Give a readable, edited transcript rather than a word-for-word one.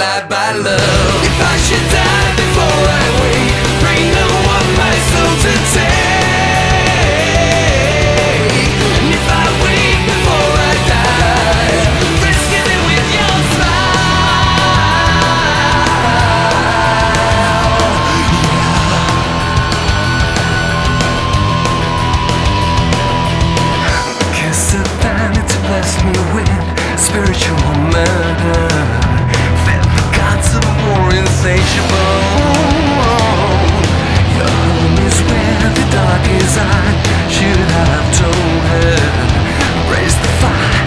light by love. If I should die before I wake, pray no one my soul to take. And if I wake before I die, rescue me with your smile. Kiss of vanity bless me with spiritual murder. Fed the gods of war insatiable. Your home is where the dark is. I should have told her. Raise the fire.